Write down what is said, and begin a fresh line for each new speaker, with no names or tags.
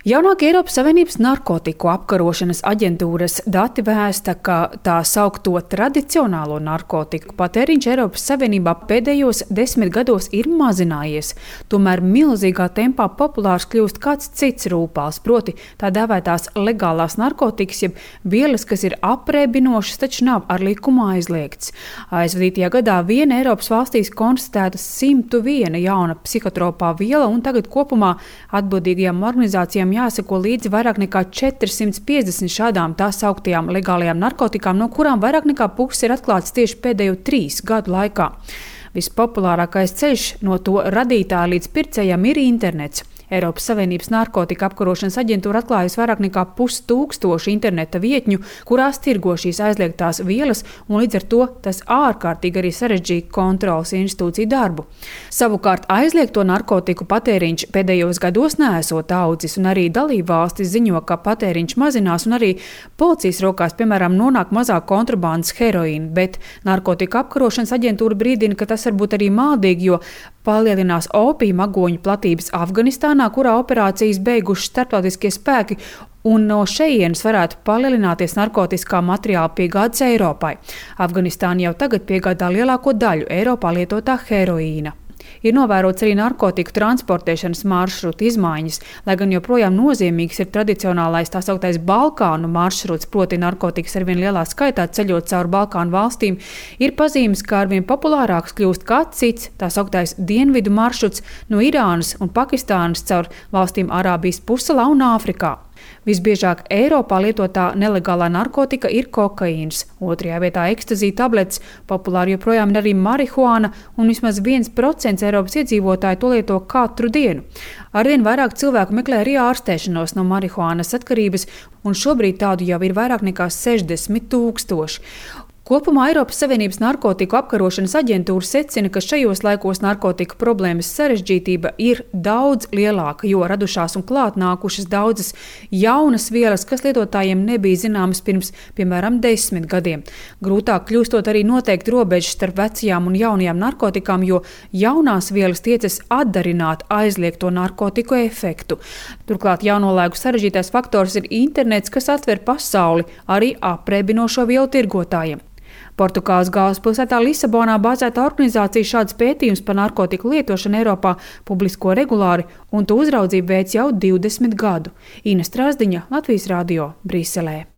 Jaunākie Eiropas Savienības narkotiku apkarošanas aģentūras dati vēsta, ka tā saukto tradicionālo narkotiku patēriņš Eiropas Savienībā pēdējos 10 gados ir mazinājies. Tomēr milzīgā tempā populārs kļūst kāds cits rūpals, proti tā dēvētās legālās narkotikas, jeb vielas, kas ir aprēbinošas, taču nav ar likumu aizliegts. Aizvadītajā gadā viena Eiropas valstīs konstatēta 101 jauna psihotropā viela, un tagad kopumā atbildīgajām organizācijām jāseko līdzi vairāk nekā 450 šādām tā sauktajām legālajām narkotikām, no kurām vairāk nekā puses ir atklāts tieši pēdējo 3 gadu laikā. Vispopulārākais ceļš no to radītāja līdz pircējam ir internets. Eiropas Savienības narkotika apkarošanas aģentūra atklājusi vairāk nekā 5000 interneta vietņu, kurās tirgo šīs aizliegtās vielas, un līdz ar to tas ārkārtīgi arī sarežģīja kontroles institūciju darbu. Savukārt aizliegto narkotiku patēriņš pēdējos gados neesot audzis, un arī dalībvalstis ziņo, ka patēriņš mazinās, un arī policijas rokās, piemēram, nonāk mazāk kontrabandas heroīna, bet narkotika apkarošanas aģentūra brīdina, ka tas var būt arī maldīgi, jo palielinās opija magoņu platības Afganistānā, kurā operācijas beiguši starptautiskie spēki, un no šejienes varētu palielināties narkotiskā materiāla piegādes Eiropai. Afganistāna jau tagad piegādā lielāko daļu Eiropā lietotā heroīna. Ir novērots arī narkotiku transportēšanas maršrutu izmaiņas, lai gan joprojām nozīmīgs ir tradicionālais tā sauktais Balkānu maršruts, proti narkotikas arvien lielā skaitā ceļot cauri Balkānu valstīm, ir pazīmes, ka arvien populārāks kļūst kāds cits tā sauktais dienvidu maršruts no Irānas un Pakistānas caur valstīm Arābijas pussalā un Āfrikā. Visbiežāk Eiropā lietotā nelegālā narkotika ir kokaīns, otrajā vietā ekstazija tabletes, populāri joprojām ir arī marihuāna, un vismaz 1% Eiropas iedzīvotāji to lieto katru dienu. Arvien vairāk cilvēku meklē arī ārstēšanos no marihuānas atkarības, un šobrīd tādu jau ir vairāk nekā 60 000. Kopumā Eiropas Savienības narkotiku apkarošanas aģentūra secina, ka šajos laikos narkotiku problēmas sarežģītība ir daudz lielāka, jo radušās un klāt nākušas daudzas jaunas vielas, kas lietotājiem nebija zināmas pirms, piemēram, 10 gadiem. Grūtāk kļūstot arī noteikt robežas starp vecajām un jaunajām narkotikām, jo jaunās vielas tiecas atdarināt aizliegto narkotiku efektu. Turklāt jaunolaiku sarežģītais faktors ir internets, kas atver pasauli arī aprēbinošo vielu tirgotājiem. Portugāles galvaspilsētā Lisabonā bāzēta organizācija šāds pētījums par narkotiku lietošanu Eiropā publisko regulāri, un to uzraudzību veic jau 20 gadu. Ina Strasdiņa, Latvijas Radio, Briselē.